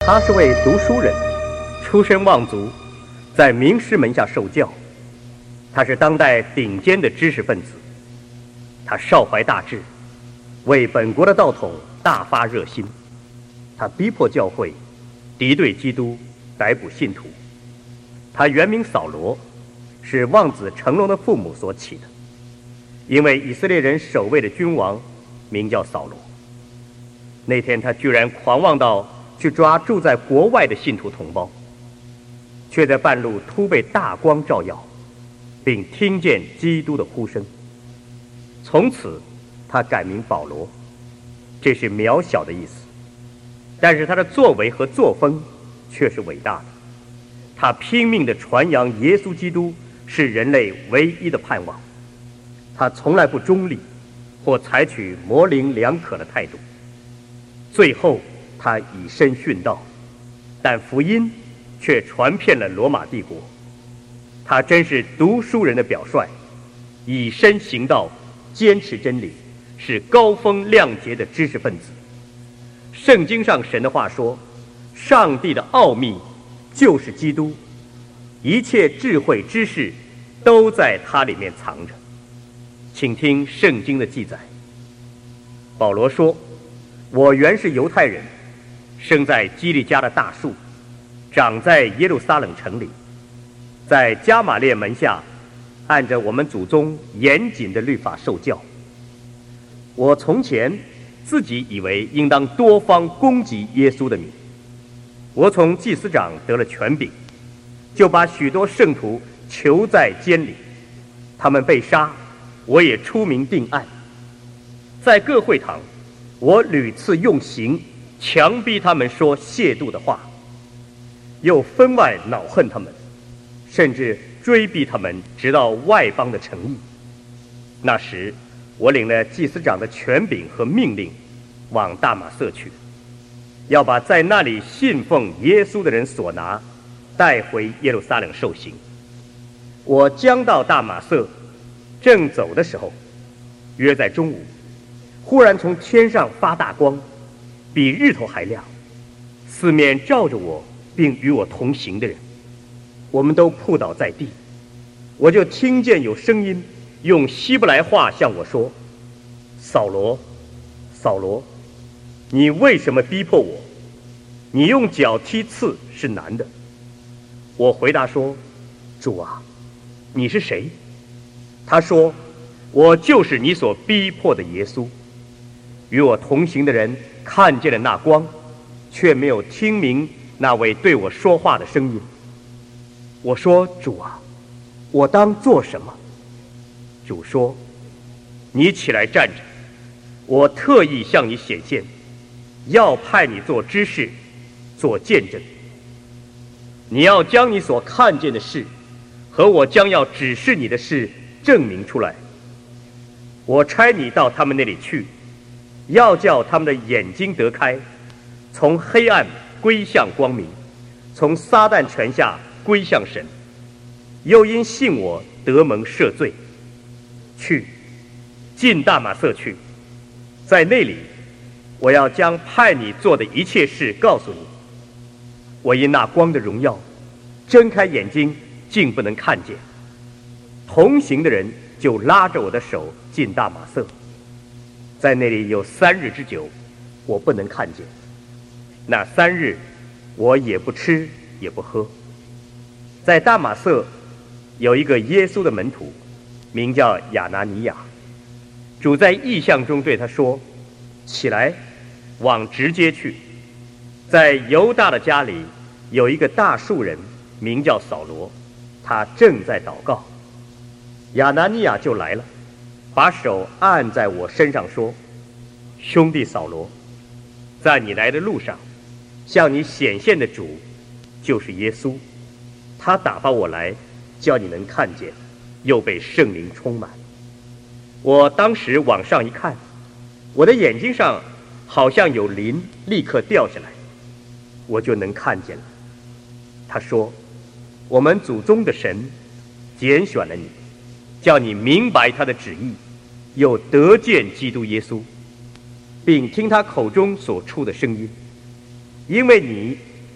他是位读书人，出身望族，在名师门下受教。他是当代顶尖的知识分子，他少怀大志，为本国的道统大发热心。他逼迫教会，敌对基督，逮捕信徒。他原名扫罗，是望子成龙的父母所起的，因为以色列人守卫的君王名叫扫罗。那天他居然狂妄到去抓住在国外的信徒同胞，却在半路突被大光照耀，并听见基督的呼声。从此他改名保罗，这是渺小的意思，但是他的作为和作风却是伟大的。他拼命地传扬耶稣基督是人类唯一的盼望。他从来不中立或采取模棱两可的态度。最后他以身殉道，但福音却传遍了罗马帝国。他真是读书人的表率，以身行道，坚持真理，是高风亮节的知识分子。圣经上神的话说，上帝的奥秘就是基督，一切智慧知识都在他里面藏着。请听圣经的记载。保罗说，我原是犹太人，生在基利家的大树，长在耶路撒冷城里，在加玛列门下，按着我们祖宗严谨的律法受教。我从前自己以为应当多方攻击耶稣的名，我从祭司长得了权柄，就把许多圣徒囚在监里，他们被杀，我也出名定案。在各会堂，我屡次用刑强逼他们说亵渎的话，又分外恼恨他们，甚至追逼他们直到外邦的城邑。那时我领了祭司长的权柄和命令，往大马色去，要把在那里信奉耶稣的人所拿带回耶路撒冷受刑。我将到大马色，正走的时候，约在中午，忽然从天上发大光，比日头还亮，四面照着我并与我同行的人，我们都扑倒在地。我就听见有声音用希伯来话向我说，扫罗，扫罗，你为什么逼迫我？你用脚踢刺是难的。我回答说，主啊，你是谁？他说，我就是你所逼迫的耶稣。与我同行的人看见了那光，却没有听明那位对我说话的声音。我说，主啊，我当做什么？主说，你起来站着，我特意向你显现，要派你做知识，做见证。你要将你所看见的事和我将要指示你的事证明出来。我差你到他们那里去，要叫他们的眼睛得开，从黑暗归向光明，从撒旦权下归向神，又因信我得蒙赦罪。去，进大马色去，在那里我要将派你做的一切事告诉你。我因那光的荣耀，睁开眼睛竟不能看见。同行的人就拉着我的手进大马色，在那里有3日之久，我不能看见。那3日，我也不吃也不喝。在大马色有一个耶稣的门徒，名叫亚拿尼亚。主在异象中对他说，起来，往直街去，在犹大的家里有一个大树人，名叫扫罗，他正在祷告。亚拿尼亚就来了，把手按在我身上说，兄弟扫罗，在你来的路上，向你显现的主就是耶稣，他打发我来，叫你能看见，又被圣灵充满。我当时往上一看，我的眼睛上好像有鳞立刻掉下来，我就能看见了。他说，我们祖宗的神拣选了你，叫你明白他的旨意，又得见基督耶稣，并听他口中所出的声音。因为你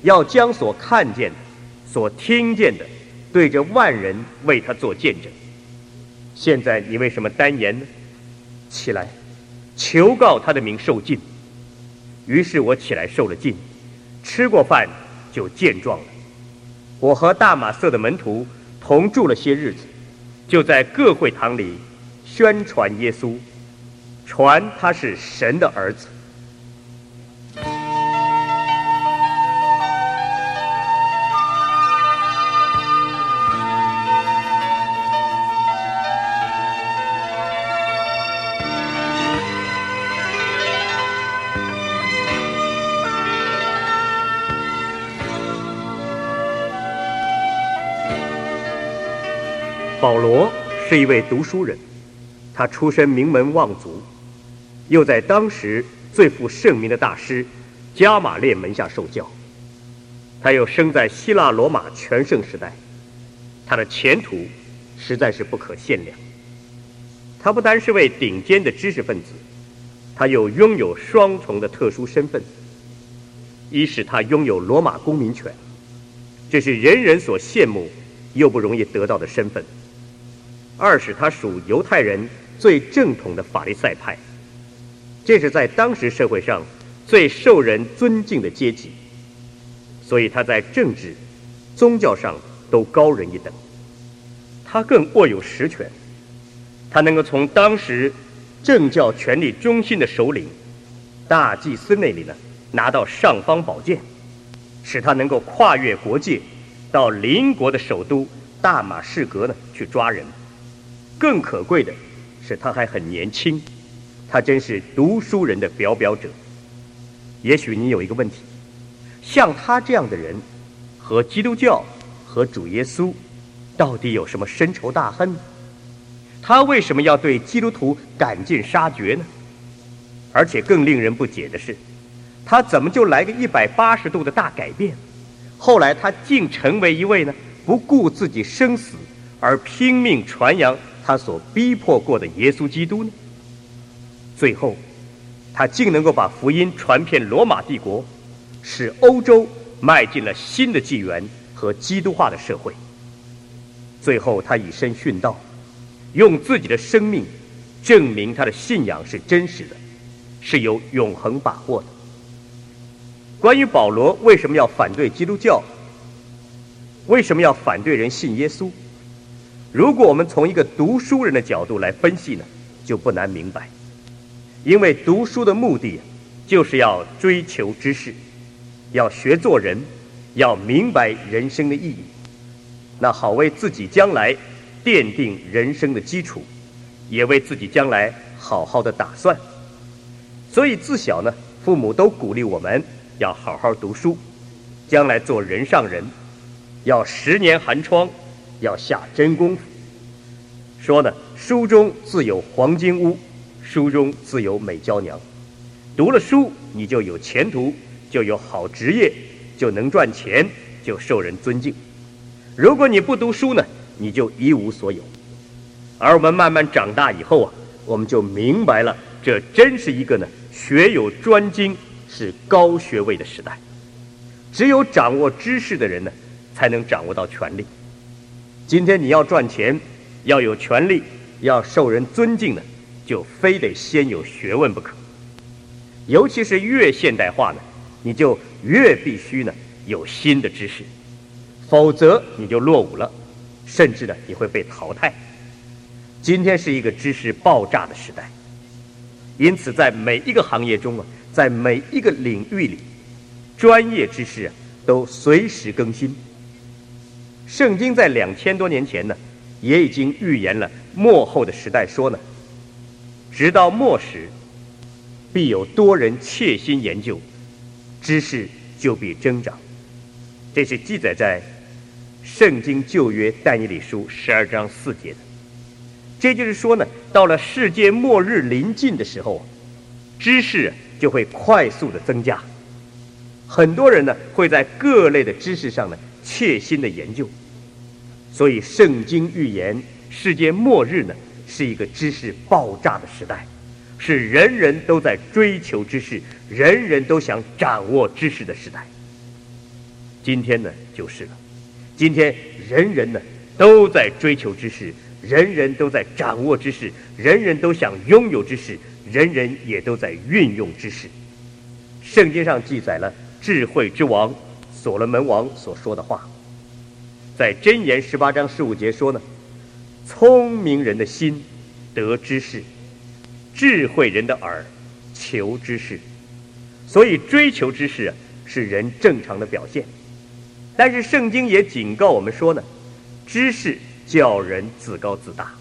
要将所看见的、所听见的，对着万人为他做见证。现在你为什么单言呢？起来，求告他的名受禁。于是我起来受了禁，吃过饭就健壮了。我和大马色的门徒同住了些日子，就在各会堂里宣传耶稣，传他是神的儿子。保罗是一位读书人，他出身名门望族，又在当时最负盛名的大师加马列门下受教。他又生在希腊罗马全盛时代，他的前途实在是不可限量。他不单是位顶尖的知识分子，他又拥有双重的特殊身份。一是他拥有罗马公民权，这是人人所羡慕又不容易得到的身份。二是他属犹太人最正统的法利赛派，这是在当时社会上最受人尊敬的阶级，所以他在政治、宗教上都高人一等。他更握有实权，他能够从当时政教权力中心的首领大祭司那里呢拿到尚方宝剑，使他能够跨越国界到邻国的首都大马士革呢去抓人。更可贵的是他还很年轻，他真是读书人的表表者。也许你有一个问题，像他这样的人和基督教和主耶稣到底有什么深仇大恨？他为什么要对基督徒赶尽杀绝呢？而且更令人不解的是，他怎么就来个180度的大改变？后来他竟成为一位呢不顾自己生死而拼命传扬他所逼迫过的耶稣基督呢？最后他竟能够把福音传遍罗马帝国，使欧洲迈进了新的纪元和基督化的社会。最后他以身殉道，用自己的生命证明他的信仰是真实的，是有永恒把握的。关于保罗为什么要反对基督教，为什么要反对人信耶稣，如果我们从一个读书人的角度来分析呢，就不难明白。因为读书的目的就是要追求知识，要学做人，要明白人生的意义，那好为自己将来奠定人生的基础，也为自己将来好好的打算。所以自小呢，父母都鼓励我们要好好读书，将来做人上人，要10年寒窗，要下真功夫。说呢，书中自有黄金屋，书中自有美娇娘。读了书，你就有前途，就有好职业，就能赚钱，就受人尊敬。如果你不读书呢，你就一无所有。而我们慢慢长大以后啊，我们就明白了，这真是一个呢学有专精，是高学位的时代。只有掌握知识的人呢，才能掌握到权力。今天你要赚钱，要有权力，要受人尊敬呢，就非得先有学问不可。尤其是越现代化呢，你就越必须呢有新的知识，否则你就落伍了，甚至呢你会被淘汰。今天是一个知识爆炸的时代，因此在每一个行业中啊，在每一个领域里，专业知识都随时更新。圣经在2000多年前呢，也已经预言了末后的时代，说呢，直到末时，必有多人切心研究，知识就必增长。这是记载在圣经旧约但以理书12章4节的。这就是说呢，到了世界末日临近的时候，知识就会快速的增加。很多人呢会在各类的知识上呢切心的研究。所以圣经预言世界末日呢是一个知识爆炸的时代，是人人都在追求知识，人人都想掌握知识的时代。 今天呢就是了。今天人人呢都在追求知识，人人都在掌握知识，人人都想拥有知识，人人也都在运用知识。圣经上记载了智慧之王所罗门王所说的话，在箴言18章15节说呢，聪明人的心得知识，智慧人的耳求知识。所以追求知识是人正常的表现。但是圣经也警告我们说呢，知识叫人自高自大，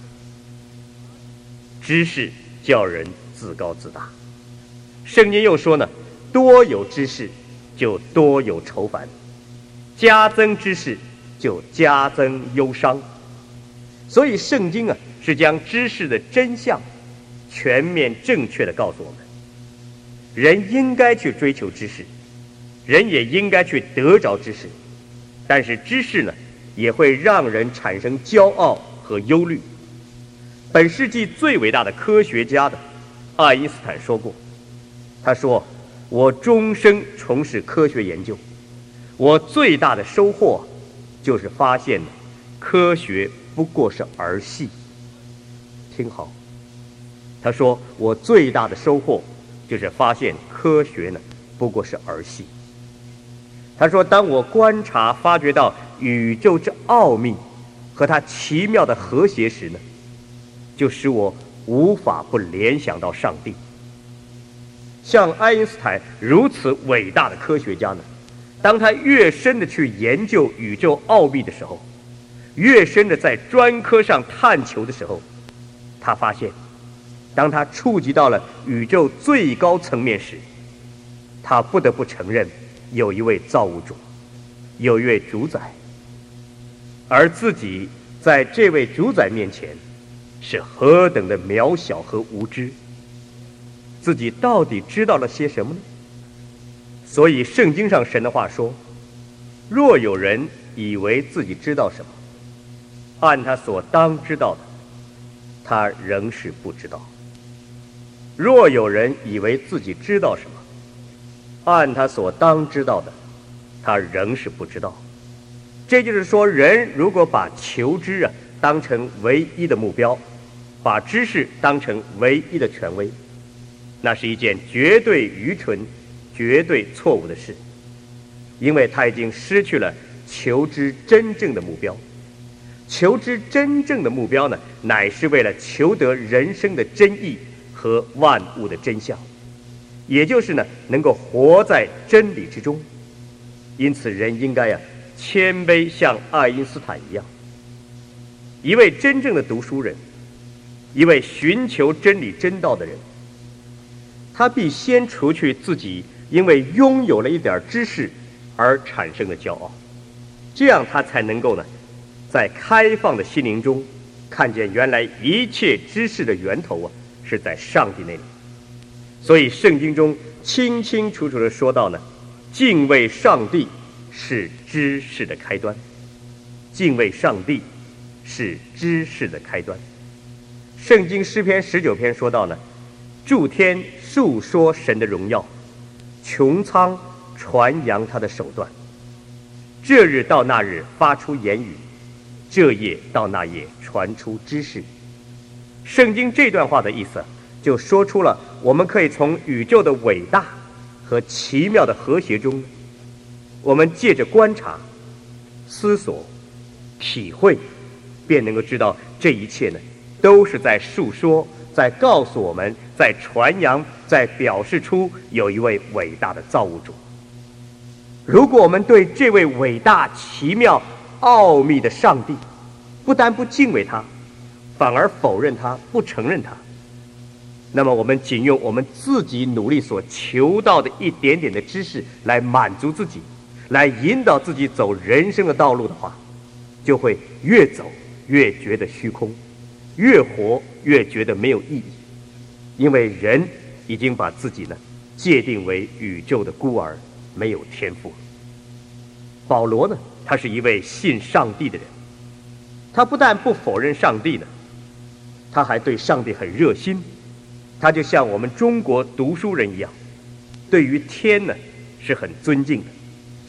知识叫人自高自大。圣经又说呢，多有知识就多有愁烦，加增知识就加增忧伤。所以圣经是将知识的真相全面正确的告诉我们，人应该去追求知识，人也应该去得着知识。但是知识呢，也会让人产生骄傲和忧虑。本世纪最伟大的科学家爱因斯坦说过，他说，我终生从事科学研究，我最大的收获就是发现科学不过是儿戏。听好，他说我最大的收获就是发现科学不过是儿戏。他说，当我观察发掘到宇宙之奥秘和它奇妙的和谐时就使我无法不联想到上帝。像爱因斯坦如此伟大的科学家当他越深的去研究宇宙奥秘的时候，越深的在专科上探求的时候，他发现当他触及到了宇宙最高层面时，他不得不承认有一位造物主，有一位主宰，而自己在这位主宰面前是何等的渺小和无知，自己到底知道了些什么呢？所以圣经上神的话说，若有人以为自己知道什么，按他所当知道的，他仍是不知道。若有人以为自己知道什么，按他所当知道的，他仍是不知道。这就是说，人如果把求知当成唯一的目标，把知识当成唯一的权威，那是一件绝对愚蠢、绝对错误的事，因为他已经失去了求知真正的目标。求知真正的目标乃是为了求得人生的真意和万物的真相，也就是能够活在真理之中。因此人应该谦卑，像爱因斯坦一样，一位真正的读书人，一位寻求真理真道的人，他必先除去自己因为拥有了一点知识而产生的骄傲，这样他才能够在开放的心灵中看见原来一切知识的源头是在上帝那里。所以圣经中清清楚楚地说到敬畏上帝是知识的开端，敬畏上帝是知识的开端。圣经诗篇19篇说到诸天述说神的荣耀，穹苍传扬他的手段。这日到那日发出言语，这夜到那夜传出知识。圣经这段话的意思就说出了我们可以从宇宙的伟大和奇妙的和谐中，我们借着观察、思索、体会，便能够知道这一切都是在述说，在告诉我们，在传扬，在表示出有一位伟大的造物主。如果我们对这位伟大、奇妙、奥秘的上帝不但不敬畏他，反而否认他，不承认他，那么我们仅用我们自己努力所求到的一点点的知识来满足自己，来引导自己走人生的道路的话，就会越走越觉得虚空，越活越觉得没有意义。因为人已经把自己界定为宇宙的孤儿，没有天赋。保罗他是一位信上帝的人，他不但不否认上帝他还对上帝很热心。他就像我们中国读书人一样，对于天是很尊敬的，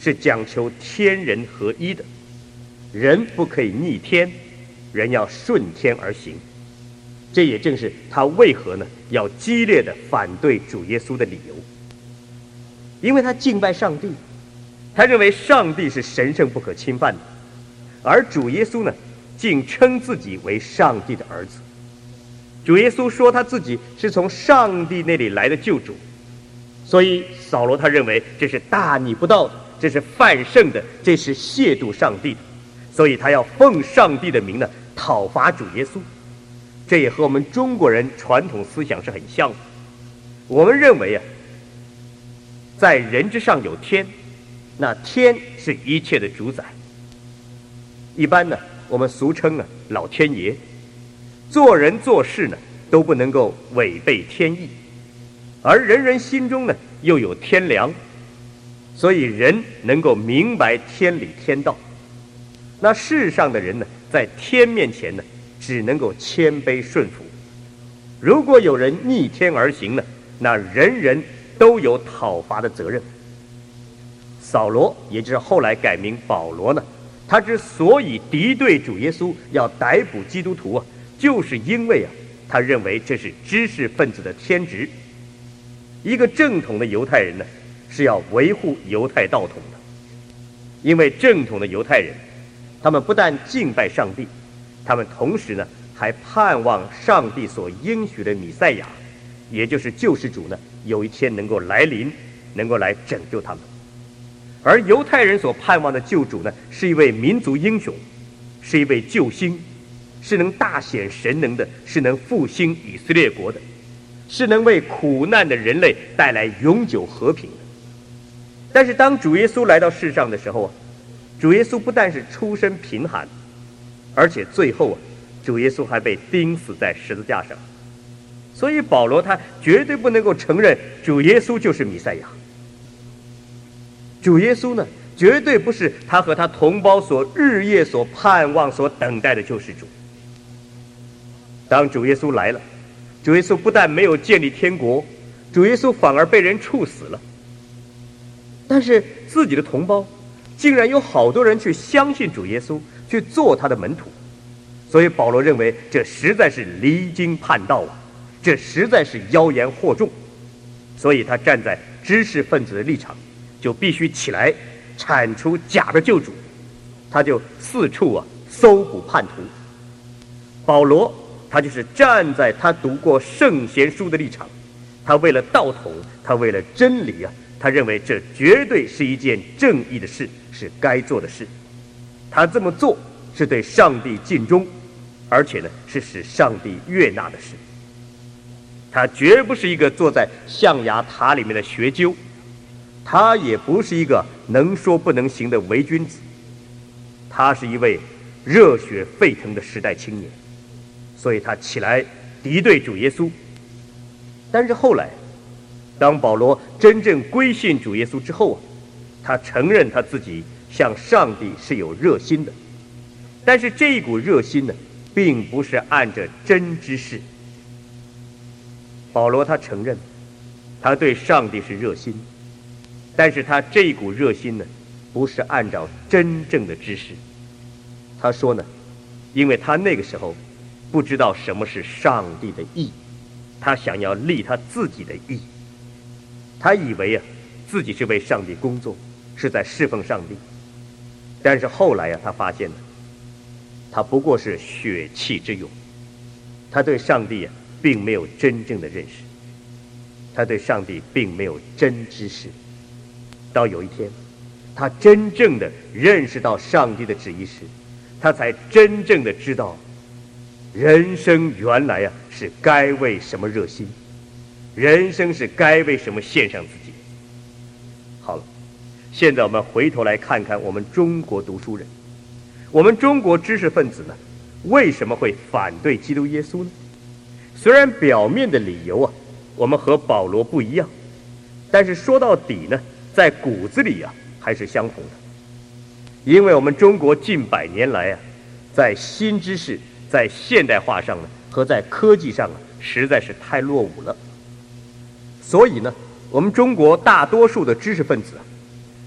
是讲求天人合一的，人不可以逆天，人要顺天而行。这也正是他为何呢要激烈的反对主耶稣的理由。因为他敬拜上帝，他认为上帝是神圣不可侵犯的，而主耶稣呢竟称自己为上帝的儿子。主耶稣说他自己是从上帝那里来的救主，所以扫罗他认为这是大逆不道的，这是犯圣的，这是亵渎上帝的，所以他要奉上帝的名呢讨伐主耶稣。这也和我们中国人传统思想是很像的。我们认为在人之上有天，那天是一切的主宰。一般呢，我们俗称老天爷。做人做事呢都不能够违背天意，而人人心中呢又有天良，所以人能够明白天理天道。那世上的人呢，在天面前呢，只能够谦卑顺服。如果有人逆天而行呢，那人人都有讨伐的责任。扫罗，也就是后来改名保罗呢，他之所以敌对主耶稣，要逮捕基督徒就是因为他认为这是知识分子的天职。一个正统的犹太人呢，是要维护犹太道统的，因为正统的犹太人，他们不但敬拜上帝，他们同时呢还盼望上帝所应许的弥赛亚，也就是救世主呢，有一天能够来临，能够来拯救他们。而犹太人所盼望的救主呢，是一位民族英雄，是一位救星，是能大显神能的，是能复兴以色列国的，是能为苦难的人类带来永久和平的。但是当主耶稣来到世上的时候主耶稣不但是出身贫寒，而且最后主耶稣还被钉死在十字架上。所以保罗他绝对不能够承认主耶稣就是弥赛亚。主耶稣呢，绝对不是他和他同胞所日夜所盼望所等待的救世主。当主耶稣来了，主耶稣不但没有建立天国，主耶稣反而被人处死了。但是自己的同胞竟然有好多人去相信主耶稣，去做他的门徒。所以保罗认为这实在是离经叛道这实在是妖言惑众。所以他站在知识分子的立场，就必须起来铲除假的救主。他就四处搜捕叛徒。保罗他就是站在他读过圣贤书的立场，他为了道统，他为了真理他认为这绝对是一件正义的事，是该做的事。他这么做是对上帝尽忠，而且呢是使上帝悦纳的事。他绝不是一个坐在象牙塔里面的学究，他也不是一个能说不能行的伪君子，他是一位热血沸腾的时代青年。所以他起来敌对主耶稣。但是后来当保罗真正归信主耶稣之后他承认他自己向上帝是有热心的，但是这一股热心呢，并不是按着真知识。保罗他承认他对上帝是热心，但是他这一股热心呢，不是按照真正的知识。他说呢，因为他那个时候不知道什么是上帝的义，他想要立他自己的义。他以为自己是为上帝工作，是在侍奉上帝。但是后来他发现他不过是血气之勇，他对上帝并没有真正的认识，他对上帝并没有真知识。到有一天他真正的认识到上帝的旨意时，他才真正的知道人生原来是该为什么热心，人生是该为什么献上自己。好了，现在我们回头来看看我们中国读书人，我们中国知识分子呢，为什么会反对基督耶稣呢？虽然表面的理由我们和保罗不一样，但是说到底呢，在骨子里还是相同的。因为我们中国近100年来在新知识、在现代化上呢，和在科技上实在是太落伍了。所以呢，我们中国大多数的知识分子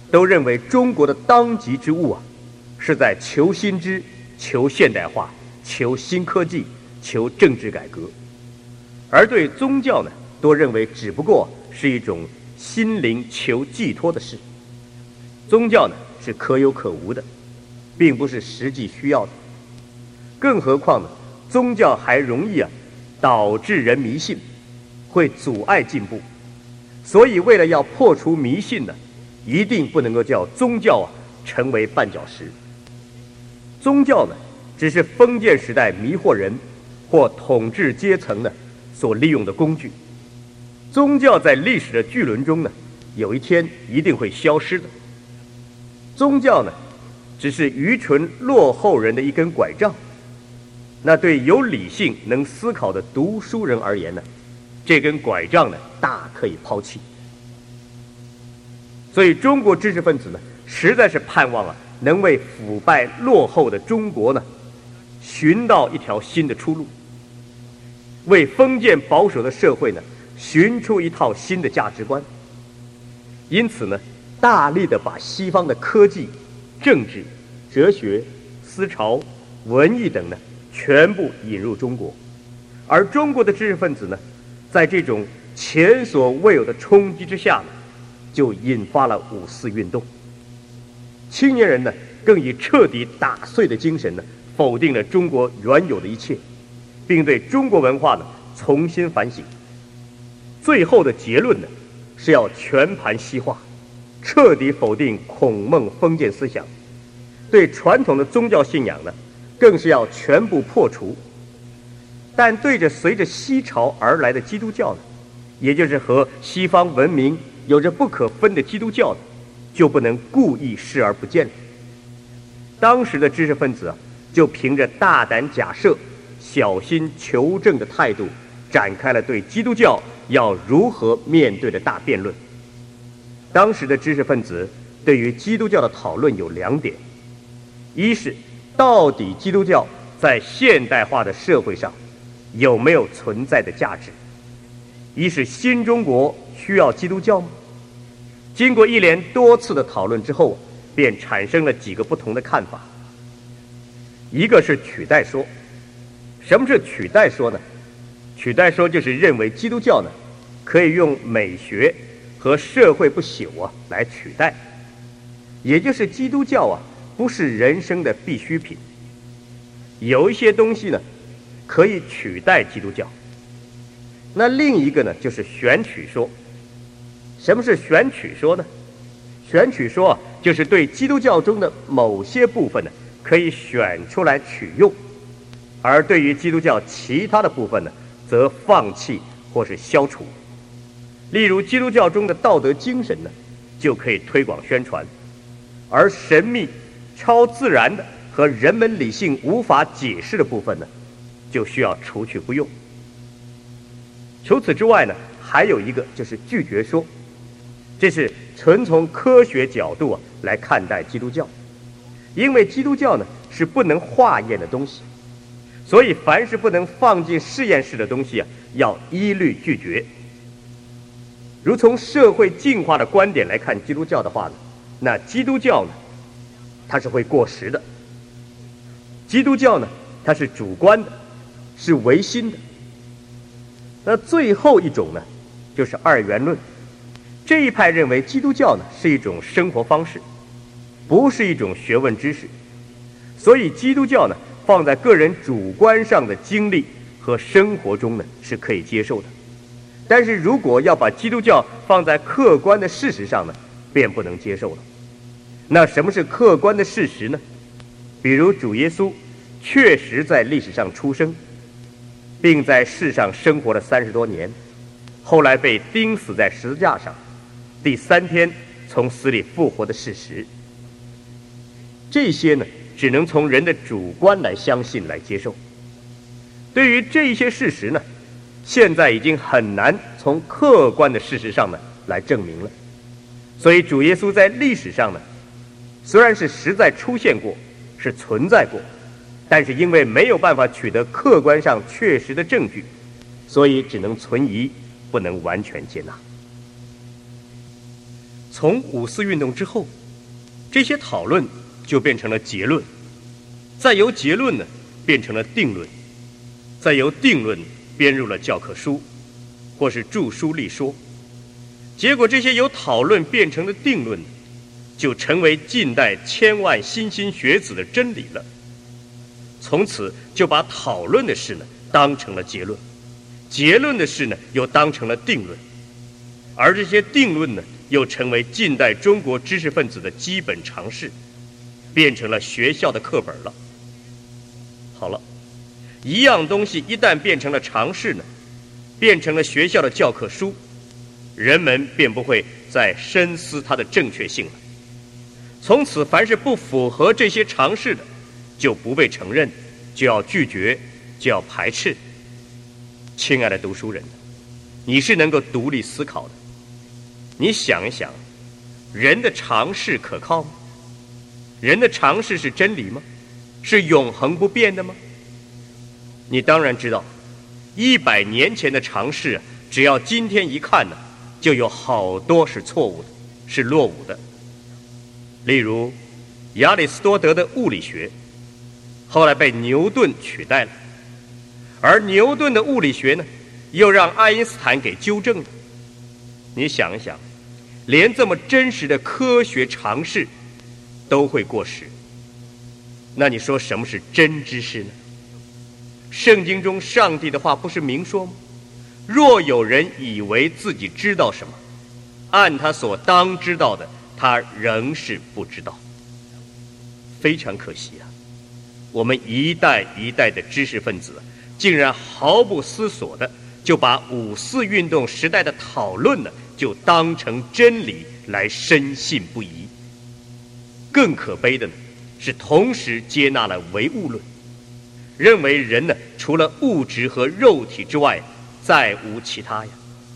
都认为中国的当即之务是在求新知、求现代化、求新科技、求政治改革，而对宗教呢，多认为只不过是一种心灵求寄托的事。宗教呢是可有可无的，并不是实际需要的。更何况呢，宗教还容易导致人迷信，会阻碍进步。所以为了要破除迷信呢，一定不能够叫宗教成为绊脚石。宗教呢，只是封建时代迷惑人或统治阶层呢所利用的工具。宗教在历史的巨轮中呢，有一天一定会消失的。宗教呢，只是愚蠢落后人的一根拐杖。那对有理性能思考的读书人而言呢，这根拐杖呢，大可以抛弃。所以中国知识分子呢，实在是盼望能为腐败落后的中国呢，寻到一条新的出路，为封建保守的社会呢，寻出一套新的价值观。因此呢，大力的把西方的科技、政治、哲学、思潮、文艺等呢，全部引入中国。而中国的知识分子呢，在这种前所未有的冲击之下呢，就引发了五四运动。青年人呢，更以彻底打碎的精神呢，否定了中国原有的一切，并对中国文化呢重新反省。最后的结论呢，是要全盘西化，彻底否定孔孟封建思想，对传统的宗教信仰呢，更是要全部破除。但对着随着西潮而来的基督教呢，也就是和西方文明有着不可分的基督教呢，就不能故意视而不见了。当时的知识分子就凭着大胆假设、小心求证的态度，展开了对基督教要如何面对的大辩论。当时的知识分子对于基督教的讨论有两点：一是到底基督教在现代化的社会上有没有存在的价值；一是新中国需要基督教吗？经过一连多次的讨论之后，便产生了几个不同的看法。一个是取代说。什么是取代说呢？取代说就是认为基督教呢，可以用美学和社会不朽来取代，也就是基督教不是人生的必需品，有一些东西呢可以取代基督教。那另一个呢就是选取说。什么是选取说呢？选取说就是对基督教中的某些部分呢可以选出来取用，而对于基督教其他的部分呢则放弃或是消除。例如基督教中的道德精神呢就可以推广宣传，而神秘超自然的和人们理性无法解释的部分呢就需要除去不用。除此之外呢，还有一个就是拒绝说，这是纯从科学角度来看待基督教。因为基督教呢是不能化验的东西，所以凡是不能放进实验室的东西要一律拒绝。如从社会进化的观点来看基督教的话呢，那基督教呢它是会过时的。基督教呢它是主观的，是唯心的。那最后一种呢就是二元论。这一派认为基督教呢是一种生活方式，不是一种学问知识，所以基督教呢放在个人主观上的经历和生活中呢是可以接受的。但是如果要把基督教放在客观的事实上呢，便不能接受了。那什么是客观的事实呢？比如主耶稣确实在历史上出生，并在世上生活了30多年，后来被钉死在十字架上，第3天从死里复活的事实。这些呢只能从人的主观来相信来接受。对于这一些事实呢，现在已经很难从客观的事实上呢来证明了。所以主耶稣在历史上呢虽然是实在出现过，是存在过，但是因为没有办法取得客观上确实的证据，所以只能存疑，不能完全接纳。 从五四运动之后，这些讨论就变成了结论，再由结论呢变成了定论，再由定论编入了教科书，或是著书立说。结果这些由讨论变成的定论，就成为近代千万莘莘学子的真理了。从此就把讨论的事呢当成了结论，结论的事呢又当成了定论，而这些定论呢又成为近代中国知识分子的基本常识，变成了学校的课本了。好了，一样东西一旦变成了常识呢，变成了学校的教科书，人们便不会再深思它的正确性了。从此凡是不符合这些常识的，就不被承认，就要拒绝，就要排斥。亲爱的读书人，你是能够独立思考的，你想一想，人的常识可靠吗？人的常识是真理吗？是永恒不变的吗？你当然知道，100年前的常识，只要今天一看呢，就有好多是错误的，是落伍的。例如亚里士多德的物理学后来被牛顿取代了，而牛顿的物理学呢又让爱因斯坦给纠正了。你想一想，连这么真实的科学常识都会过时，那你说什么是真知识呢？圣经中上帝的话不是明说吗？若有人以为自己知道什么，按他所当知道的，他仍是不知道。非常可惜啊，我们一代一代的知识分子竟然毫不思索的就把五四运动时代的讨论呢就当成真理来深信不疑。更可悲的呢是同时接纳了唯物论，认为人呢除了物质和肉体之外再无其他呀。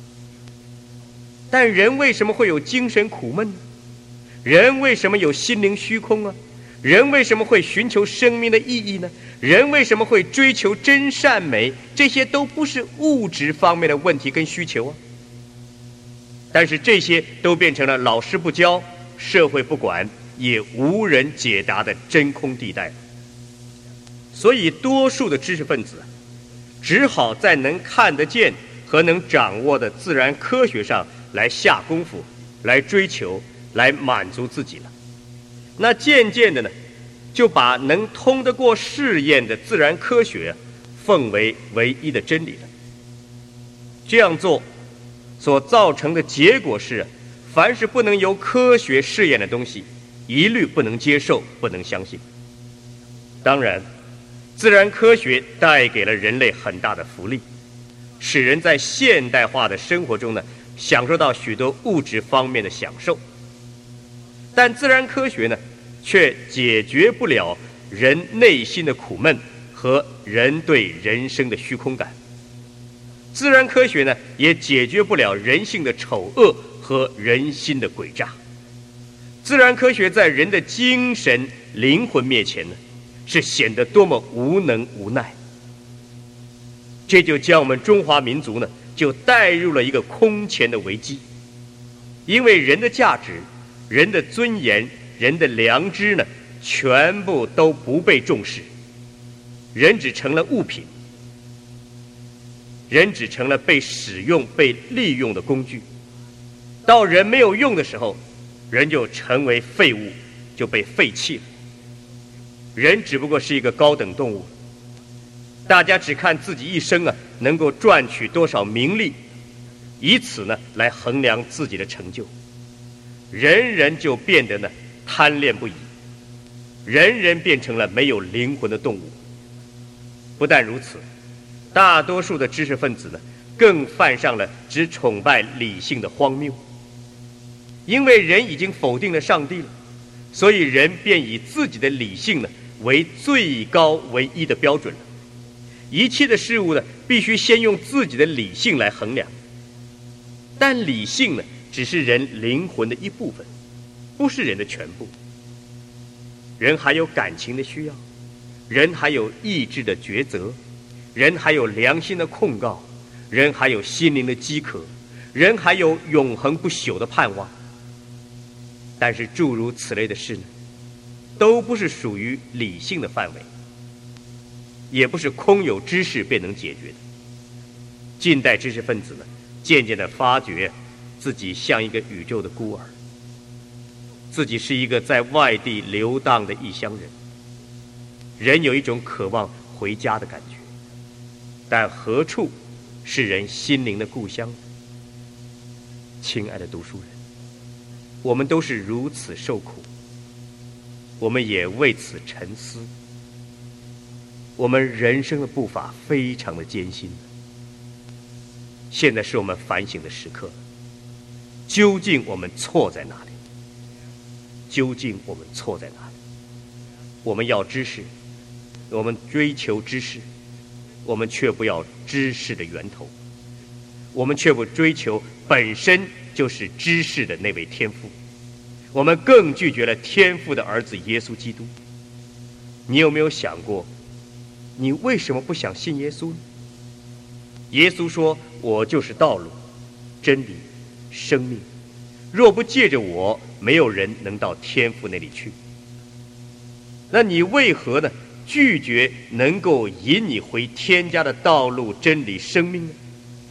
但人为什么会有精神苦闷呢？人为什么有心灵虚空啊？人为什么会寻求生命的意义呢？人为什么会追求真善美？这些都不是物质方面的问题跟需求啊。但是这些都变成了老师不教，社会不管，也无人解答的真空地带。所以多数的知识分子只好在能看得见和能掌握的自然科学上来下功夫，来追求，来满足自己了。那渐渐的呢，就把能通得过试验的自然科学奉为唯一的真理了。这样做所造成的结果是，凡是不能由科学试验的东西，一律不能接受，不能相信。当然，自然科学带给了人类很大的福利，使人在现代化的生活中呢，享受到许多物质方面的享受。但自然科学呢，却解决不了人内心的苦闷和人对人生的虚空感。自然科学呢，也解决不了人性的丑恶和人心的诡诈。自然科学在人的精神灵魂面前呢，是显得多么无能无奈。这就将我们中华民族呢，就带入了一个空前的危机。因为人的价值、人的尊严、人的良知呢，全部都不被重视，人只成了物品，人只成了被使用、被利用的工具。到人没有用的时候，人就成为废物，就被废弃了。人只不过是一个高等动物，大家只看自己一生能够赚取多少名利，以此呢来衡量自己的成就。人人就变得呢贪恋不已，人人变成了没有灵魂的动物。不但如此，大多数的知识分子呢，更犯上了只崇拜理性的荒谬。因为人已经否定了上帝了，所以人便以自己的理性呢为最高唯一的标准了。一切的事物呢，必须先用自己的理性来衡量。但理性呢，只是人灵魂的一部分，不是人的全部。人还有感情的需要，人还有意志的抉择，人还有良心的控告，人还有心灵的饥渴，人还有永恒不朽的盼望。 但是诸如此类的事呢，都不是属于理性的范围，也不是空有知识便能解决的。近代知识分子呢，渐渐地发觉自己像一个宇宙的孤儿，自己是一个在外地流荡的异乡人。人有一种渴望回家的感觉，但何处是人心灵的故乡？亲爱的读书人，我们都是如此受苦，我们也为此沉思。我们人生的步伐非常的艰辛，现在是我们反省的时刻。究竟我们错在哪里？究竟我们错在哪里？我们要知识，我们追求知识，我们却不要知识的源头，我们却不追求本身就是知识的那位天父，我们更拒绝了天父的儿子耶稣基督。你有没有想过，你为什么不想信耶稣呢？耶稣说：“我就是道路、真理、生命，若不借着我，没有人能到天父那里去。”那你为何呢拒绝能够引你回天家的道路、真理、生命呢？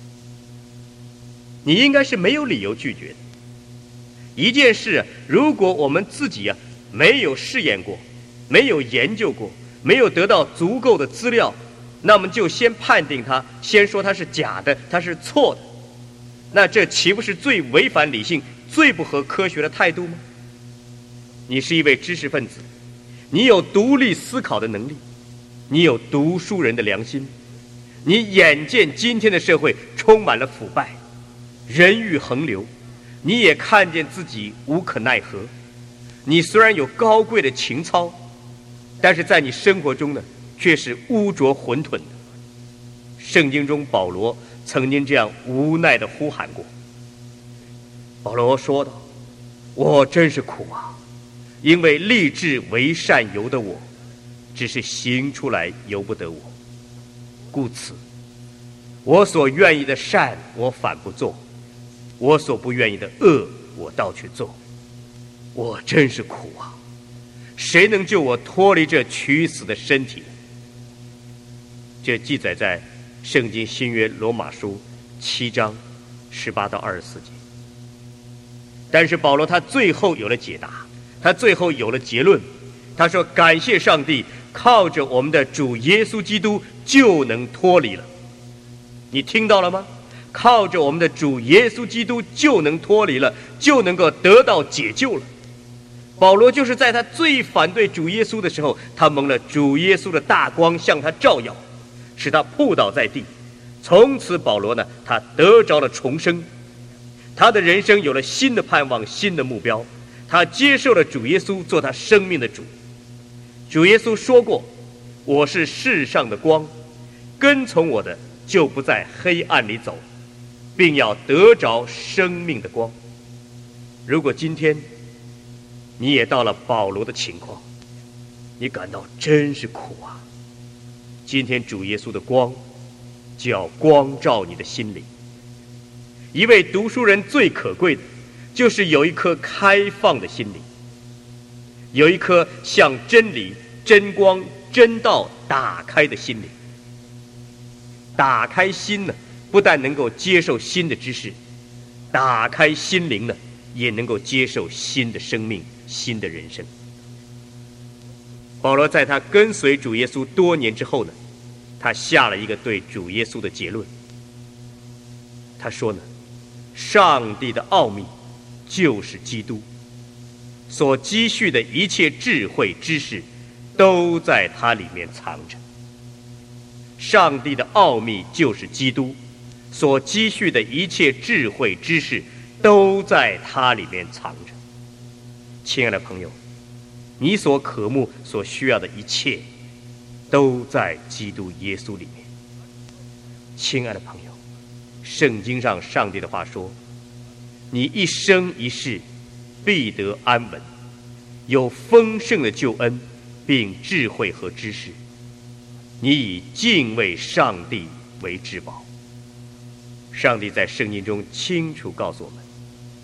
你应该是没有理由拒绝的。一件事如果我们自己没有试验过，没有研究过，没有得到足够的资料，那么就先判定它，先说它是假的，它是错的，那这岂不是最违反理性、最不合科学的态度吗？你是一位知识分子，你有独立思考的能力，你有读书人的良心，你眼见今天的社会充满了腐败，人欲横流，你也看见自己无可奈何。你虽然有高贵的情操，但是在你生活中呢，却是污浊混沌的。圣经中保罗曾经这样无奈地呼喊过。保罗说道：“我真是苦啊，因为立志为善由得我，只是行出来由不得我。故此，我所愿意的善我反不做，我所不愿意的恶我倒去做。我真是苦啊！谁能救我脱离这取死的身体？”这记载在圣经新约罗马书7章18到24节。但是保罗他最后有了解答，他最后有了结论。他说：“感谢上帝，靠着我们的主耶稣基督就能脱离了。”你听到了吗？靠着我们的主耶稣基督就能脱离了，就能够得到解救了。保罗就是在他最反对主耶稣的时候，他蒙了主耶稣的大光向他照耀，使他扑倒在地。从此保罗呢，他得着了重生，他的人生有了新的盼望，新的目标。他接受了主耶稣做他生命的主。主耶稣说过：“我是世上的光，跟从我的就不在黑暗里走，并要得着生命的光。”如果今天你也到了保罗的情况，你感到真是苦啊，今天主耶稣的光就要光照你的心灵。一位读书人最可贵的就是有一颗开放的心灵，有一颗向真理、真光、真道打开的心灵。打开心呢，不但能够接受新的知识，打开心灵呢，也能够接受新的生命、新的人生。保罗在他跟随主耶稣多年之后呢，他下了一个对主耶稣的结论。他说呢：“上帝的奥秘就是基督，所积蓄的一切智慧知识都在它里面藏着。上帝的奥秘就是基督，所积蓄的一切智慧知识都在它里面藏着。”亲爱的朋友，你所渴慕、所需要的一切都在基督耶稣里面。亲爱的朋友，圣经上上帝的话说：“你一生一世必得安稳，有丰盛的救恩，并智慧和知识。你以敬畏上帝为至宝。”上帝在圣经中清楚告诉我们，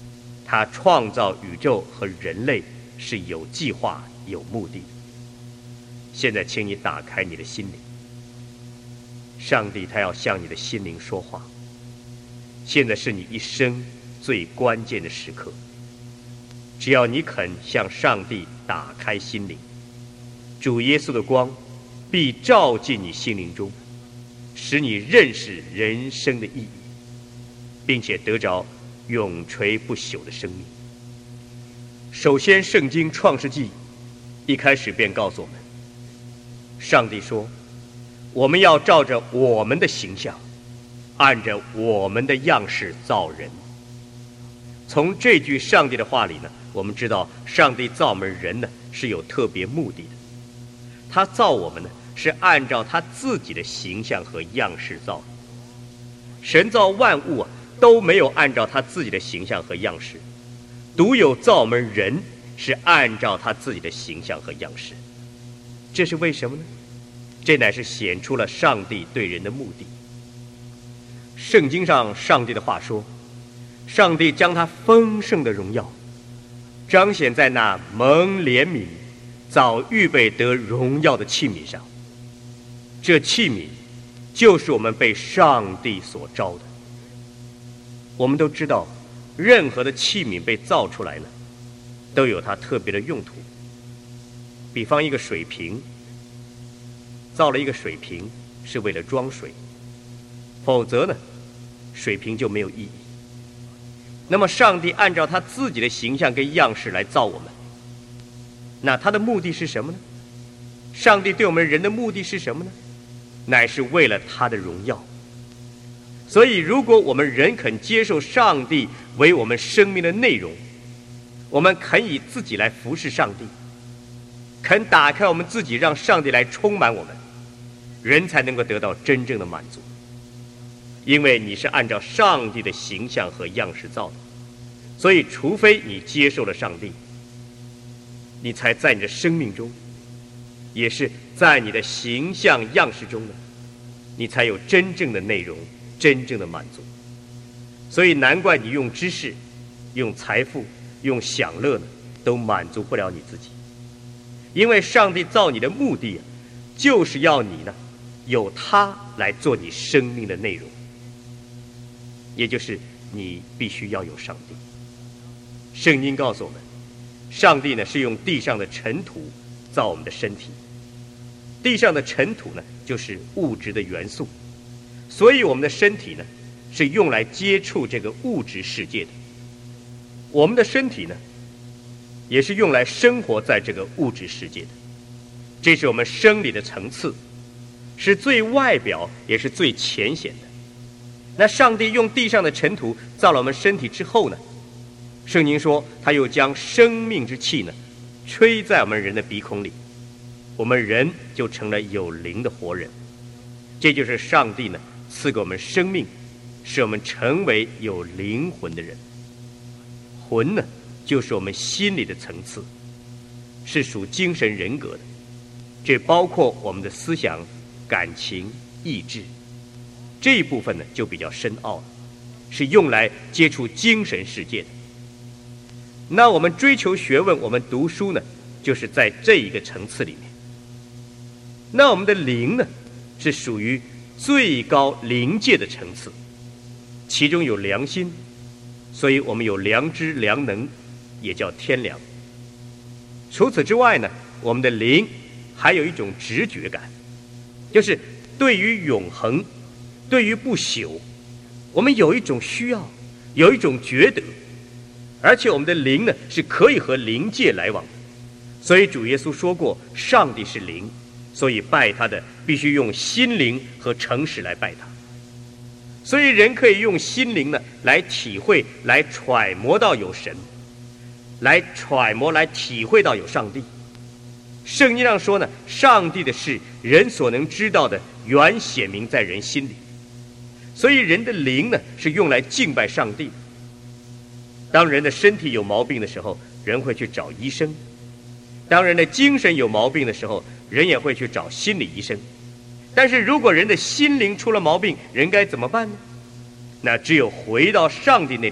他创造宇宙和人类是有计划、有目的的。现在，请你打开你的心灵，上帝他要向你的心灵说话。现在是你一生最关键的时刻，只要你肯向上帝打开心灵，主耶稣的光必照进你心灵中，使你认识人生的意义，并且得着永垂不朽的生命。首先，圣经创世纪一开始便告诉我们，上帝说我们要照着我们的形象，按着我们的样式造人。从这句上帝的话里呢，我们知道上帝造我们人呢是有特别目的的。他造我们呢是按照他自己的形象和样式造的。神造万物啊都没有按照他自己的形象和样式，独有造我们人是按照他自己的形象和样式。这是为什么呢？这乃是显出了上帝对人的目的。圣经上上帝的话说，上帝将他丰盛的荣耀彰显在那蒙怜悯早预备得荣耀的器皿上。这器皿就是我们被上帝所召的。我们都知道，任何的器皿被造出来了，都有它特别的用途。比方一个水瓶，造了一个水瓶是为了装水，否则呢，水瓶就没有意义。那么上帝按照他自己的形象跟样式来造我们，那他的目的是什么呢？上帝对我们人的目的是什么呢？乃是为了他的荣耀。所以如果我们人肯接受上帝为我们生命的内容，我们肯以自己来服侍上帝，肯打开我们自己，让上帝来充满我们，人才能够得到真正的满足。因为你是按照上帝的形象和样式造的，所以除非你接受了上帝，你才在你的生命中，也是在你的形象样式中呢，你才有真正的内容，真正的满足。所以难怪你用知识、用财富、用享乐呢，都满足不了你自己。因为上帝造你的目的就是要你呢，有他来做你生命的内容。也就是你必须要有上帝。圣经告诉我们，上帝呢是用地上的尘土造我们的身体。地上的尘土呢就是物质的元素，所以我们的身体呢是用来接触这个物质世界的。我们的身体呢也是用来生活在这个物质世界的。这是我们生理的层次，是最外表也是最浅显的。那上帝用地上的尘土造了我们身体之后呢，圣经说他又将生命之气呢吹在我们人的鼻孔里，我们人就成了有灵的活人。这就是上帝呢赐给我们生命，使我们成为有灵魂的人。魂呢就是我们心理的层次，是属精神人格的，这包括我们的思想、感情、意志。这一部分呢就比较深奥了，是用来接触精神世界的。那我们追求学问，我们读书呢就是在这一个层次里面。那我们的灵呢是属于最高灵界的层次，其中有良心，所以我们有良知、良能，也叫天良。除此之外呢，我们的灵还有一种直觉感，就是对于永恒、对于不朽，我们有一种需要，有一种觉得，而且我们的灵呢是可以和灵界来往的。所以主耶稣说过，上帝是灵，所以拜他的必须用心灵和诚实来拜他。所以人可以用心灵呢来体会、来揣摩到有神，来揣摩、来体会到有上帝。圣经上说呢，上帝的事人所能知道的，原显明在人心里。所以人的灵呢是用来敬拜上帝的。当人的身体有毛病的时候，人会去找医生；当人的精神有毛病的时候，人也会去找心理医生。但是如果人的心灵出了毛病，人该怎么办呢？那只有回到上帝那里，才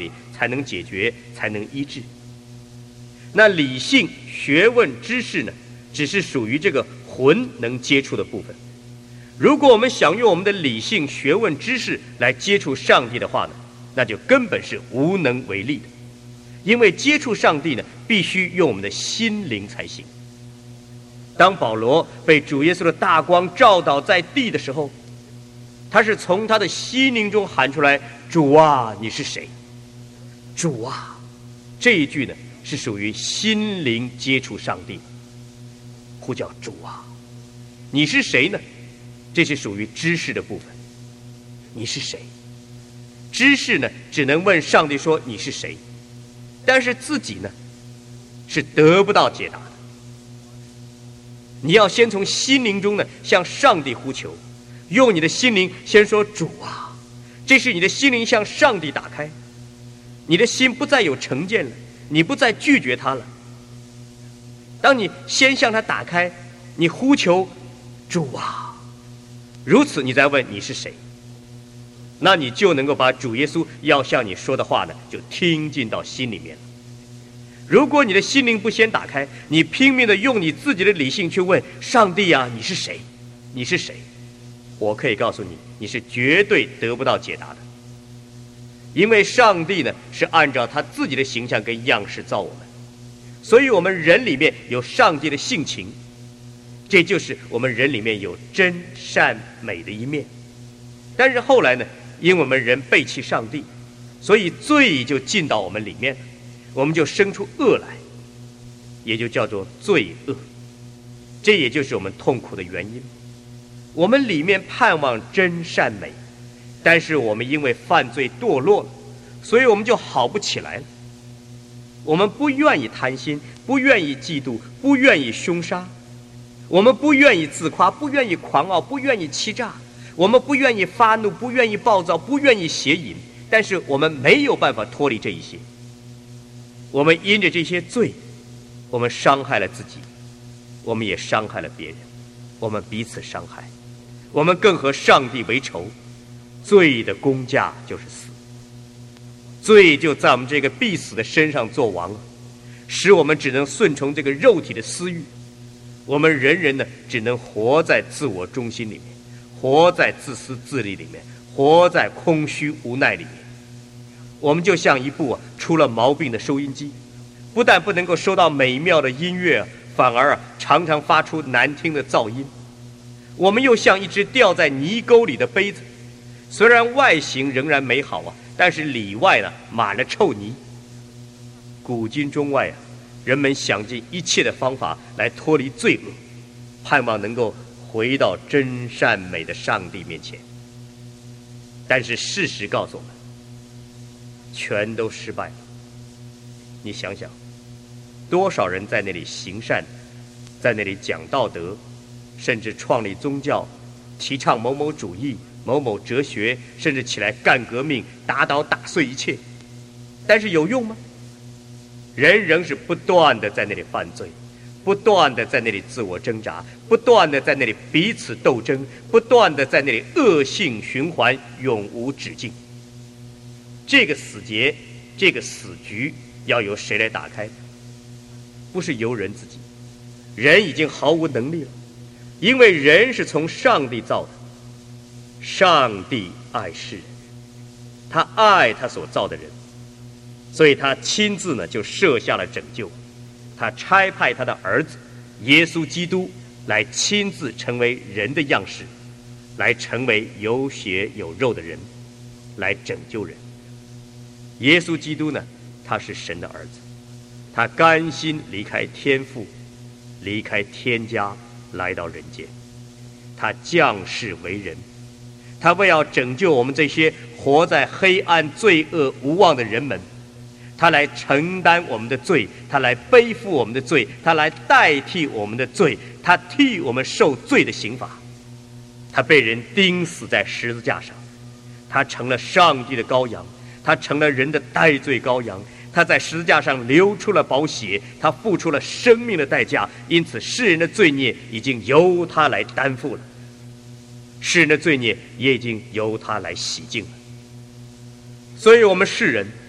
才能解决，才能医治。那理性、学问、知识呢，只是属于这个魂能接触的部分。如果我们想用我们的理性、学问、知识来接触上帝的话呢，那就根本是无能为力的。因为接触上帝呢，必须用我们的心灵才行。当保罗被主耶稣的大光照倒在地的时候，他是从他的心灵中喊出来：主啊，你是谁？主啊，这一句呢，是属于心灵接触上帝，呼叫主啊，你是谁呢？这是属于知识的部分。你是谁？知识呢，只能问上帝说你是谁，但是自己呢，是得不到解答的。你要先从心灵中呢，向上帝呼求，用你的心灵先说主啊，这是你的心灵向上帝打开，你的心不再有成见了，你不再拒绝他了。当你先向他打开，你呼求主啊，如此你再问你是谁，那你就能够把主耶稣要向你说的话呢，就听进到心里面了。如果你的心灵不先打开，你拼命的用你自己的理性去问上帝啊，你是谁？你是谁？我可以告诉你，你是绝对得不到解答的。因为上帝呢，是按照他自己的形象跟样式造我们，所以我们人里面有上帝的性情，这就是我们人里面有真善美的一面。但是后来呢，因为我们人背弃上帝，所以罪就进到我们里面了，我们就生出恶来，也就叫做罪恶。这也就是我们痛苦的原因。我们里面盼望真善美，但是我们因为犯罪堕落了，所以我们就好不起来了。我们不愿意贪心，不愿意嫉妒，不愿意凶杀，我们不愿意自夸，不愿意狂傲，不愿意欺诈，我们不愿意发怒，不愿意暴躁，不愿意邪淫，但是我们没有办法脱离这一些。我们因着这些罪，我们伤害了自己，我们也伤害了别人，我们彼此伤害，我们更和上帝为仇。罪的工价就是死，罪就在我们这个必死的身上做王了，使我们只能顺从这个肉体的私欲。我们人人呢，只能活在自我中心里面，活在自私自利里面，活在空虚无奈里面。我们就像一部出了毛病的收音机，不但不能够收到美妙的音乐，反而常常发出难听的噪音。我们又像一只掉在泥沟里的杯子，虽然外形仍然美好但是里外呢满了臭泥。古今中外人们想尽一切的方法来脱离罪恶，盼望能够回到真善美的上帝面前。但是事实告诉我们，全都失败了。你想想，多少人在那里行善，在那里讲道德，甚至创立宗教，提倡某某主义、某某哲学，甚至起来干革命，打倒打碎一切，但是有用吗？人仍是不断的在那里犯罪，不断的在那里自我挣扎，不断的在那里彼此斗争，不断的在那里恶性循环，永无止境。这个死结，这个死局，要由谁来打开？不是由人自己，人已经毫无能力了，因为人是从上帝造的。上帝爱世人，他爱他所造的人，所以他亲自呢就设下了拯救，他差派他的儿子耶稣基督来亲自成为人的样式，来成为有血有肉的人，来拯救人。耶稣基督呢，他是神的儿子，他甘心离开天父，离开天家，来到人间，他降世为人，他为要拯救我们这些活在黑暗罪恶无望的人们，他来承担我们的罪，他来背负我们的罪，他来代替我们的罪，他替我们受罪的刑罚，他被人钉死在十字架上，他成了上帝的羔羊，他成了人的代罪羔羊，他在十字架上流出了宝血，他付出了生命的代价，因此世人的罪孽已经由他来担负了，世人的罪孽也已经由他来洗净了。所以我们世人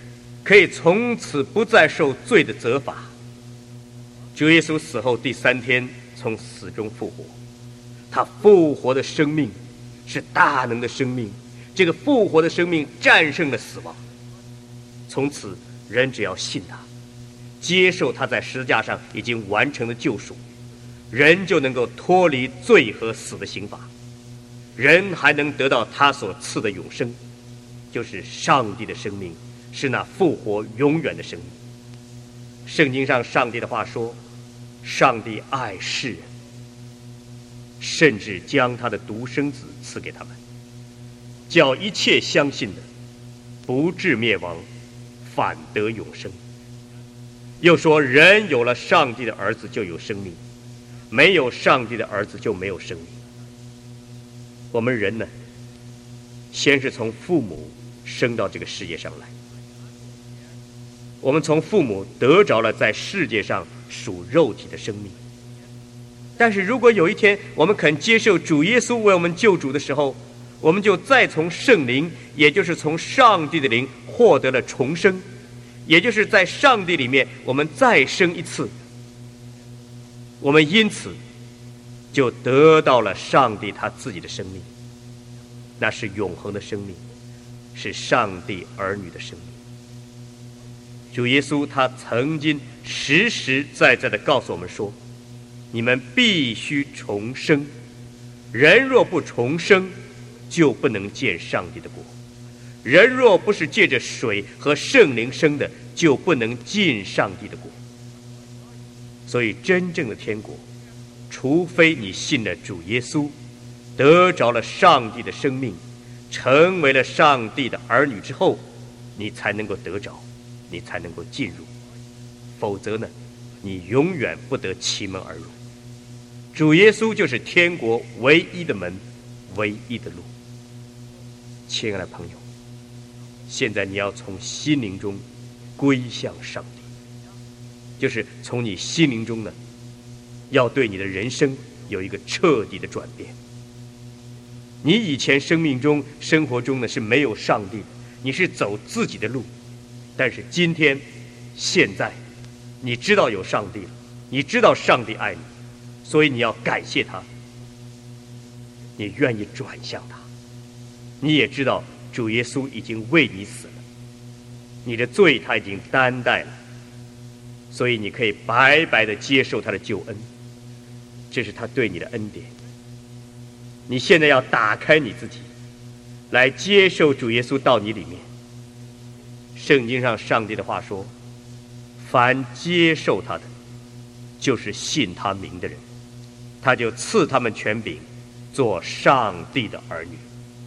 可以从此不再受罪的责罚。主耶稣死后第3天从死中复活，他复活的生命是大能的生命，这个复活的生命战胜了死亡。从此人只要信他，接受他在十字架上已经完成的救赎，人就能够脱离罪和死的刑罚，人还能得到他所赐的永生，就是上帝的生命，是那复活永远的生命。圣经上上帝的话说，上帝爱世人，甚至将他的独生子赐给他们，叫一切相信的不至灭亡，反得永生。又说，人有了上帝的儿子就有生命，没有上帝的儿子就没有生命。我们人呢，先是从父母生到这个世界上来，我们从父母得着了在世界上属肉体的生命。但是如果有一天我们肯接受主耶稣为我们救主的时候，我们就再从圣灵，也就是从上帝的灵获得了重生，也就是在上帝里面我们再生一次。我们因此就得到了上帝他自己的生命，那是永恒的生命，是上帝儿女的生命。主耶稣他曾经实实在在地告诉我们说，你们必须重生，人若不重生，就不能见上帝的国。人若不是借着水和圣灵生的，就不能进上帝的国。所以真正的天国，除非你信了主耶稣，得着了上帝的生命，成为了上帝的儿女之后，你才能够得着，你才能够进入。否则呢，你永远不得其门而入。主耶稣就是天国唯一的门，唯一的路。亲爱的朋友，现在你要从心灵中归向上帝，就是从你心灵中呢，要对你的人生有一个彻底的转变。你以前生命中生活中呢是没有上帝的，你是走自己的路。但是今天现在你知道有上帝了，你知道上帝爱你，所以你要感谢他，你愿意转向他。你也知道主耶稣已经为你死了，你的罪他已经担待了，所以你可以白白的接受他的救恩，这是他对你的恩典。你现在要打开你自己，来接受主耶稣到你里面。圣经上上帝的话说，凡接受他的，就是信他名的人，他就赐他们权柄，做上帝的儿女。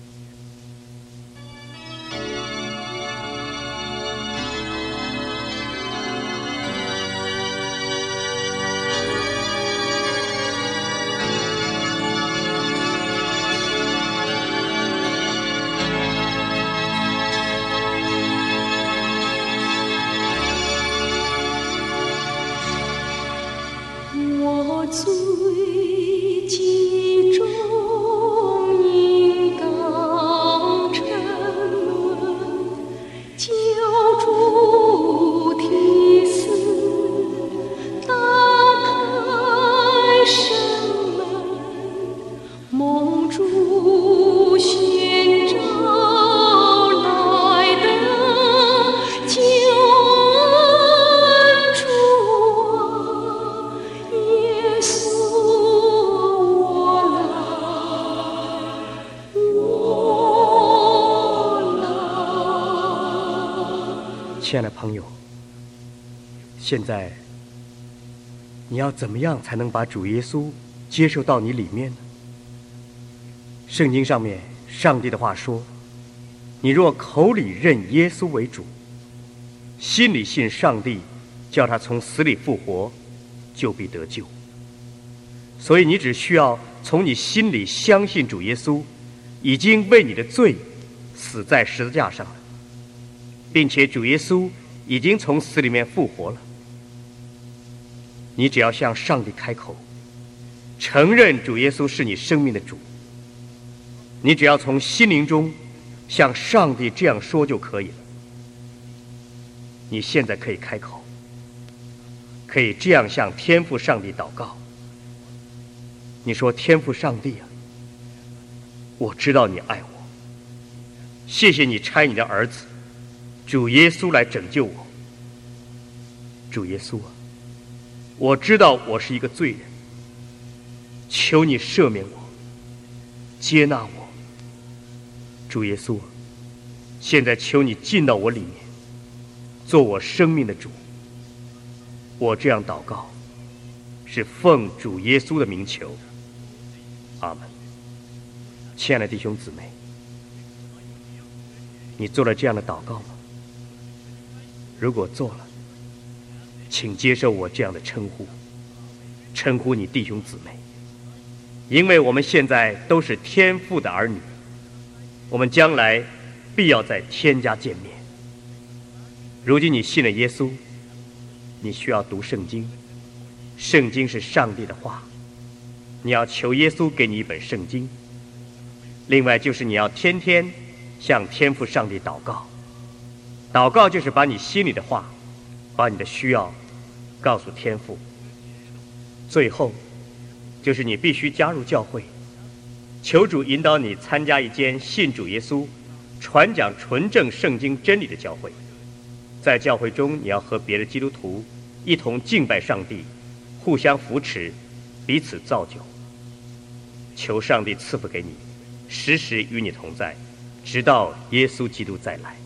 最集中应当沉沦，救主提示，打开生门，蒙主宣召来的救恩主啊，耶稣我来。 亲爱的朋友，现在你要怎么样才能把主耶稣接受到你里面呢？圣经上面上帝的话说，你若口里认耶稣为主，心里信上帝叫他从死里复活，就必得救。所以你只需要从你心里相信主耶稣已经为你的罪死在十字架上了，并且主耶稣已经从死里面复活了。你只要向上帝开口，承认主耶稣是你生命的主，你只要从心灵中向上帝这样说就可以了。 你现在可以开口，可以这样向天父上帝祷告。你说：天父上帝啊，我知道你爱我，谢谢你差你的儿子主耶稣来拯救我。主耶稣啊，我知道我是一个罪人，求你赦免我，接纳我。主耶稣啊，现在求你进到我里面，做我生命的主。我这样祷告，是奉主耶稣的名求。阿门。亲爱的弟兄姊妹，你做了这样的祷告吗？如果做了，请接受我这样的称呼，称呼你弟兄姊妹，因为我们现在都是天父的儿女，我们将来必要在天家见面。如今你信了耶稣，你需要读圣经，圣经是上帝的话，你要求耶稣给你一本圣经。另外就是你要天天向天父上帝祷告，祷告就是把你心里的话，把你的需要告诉天父。最后就是你必须加入教会，求主引导你参加一间信主耶稣、传讲纯正圣经真理的教会。在教会中，你要和别的基督徒一同敬拜上帝，互相扶持，彼此造就。求上帝赐福给你，时时与你同在，直到耶稣基督再来。